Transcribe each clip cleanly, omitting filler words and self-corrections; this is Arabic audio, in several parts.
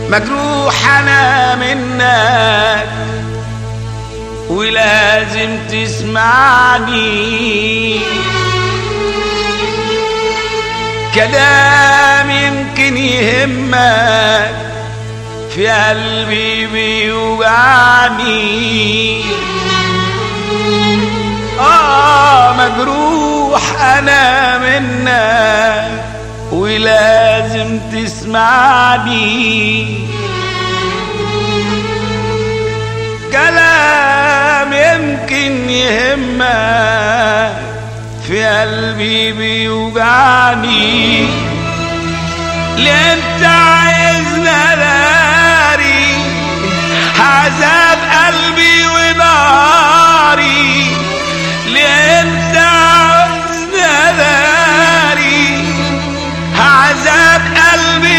مجروح انا منك ولازم تسمعني، كلام يمكن يهمك في قلبي بيوجعني. مجروح انا منك ولازم تسمعني، كلام يمكن يهمك في قلبي بيوجعني. ليه انت عايزنا داري عذاب قلبي وناري؟ ليه انت عايزنا داري عذاب قلبي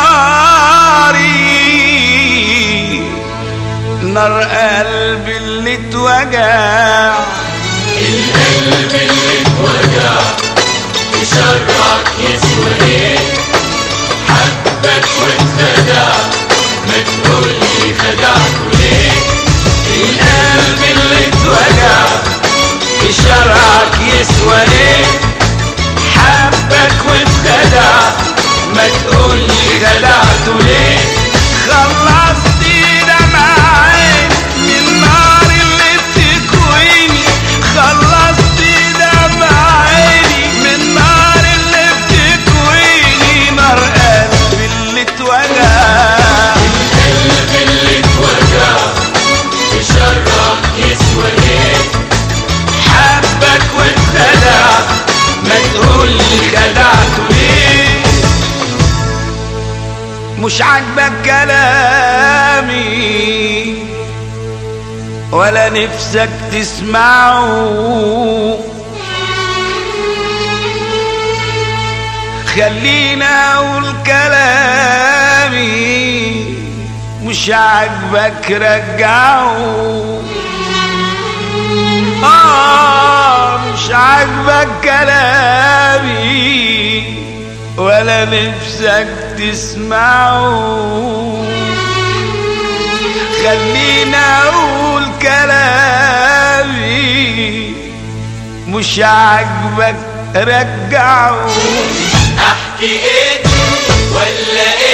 وناري؟ نار قلبي اللي اتوجع، القلب اللي اتوجع وشرك يسوى ايه؟ حبك واتخدع ما تقولي خدعته ليه؟ القلب اللي اتوجع شرعك يسوى ايه؟ حبك واتخدع ما تقولي خدعته ليه؟ خلصت دمعي من النار اللي بتكويني، خلصت دمعي من النار اللي بتكويني. نار قلبي اللي اتوجع، القلب اللي اتوجع وشرك يسوى ايه؟ حبك واتخدع ما تقولي خدعته ليه؟ مش عاجبك كلامي ولا نفسك تسمعه، خلينا اقول كلامي، مش عاجبك رجعه. مش عاجبك كلامي ولا نفسك تسمعه، خلينا اقول كلامي، مش عاجبك رجعه. احكي ايه ولا ايه؟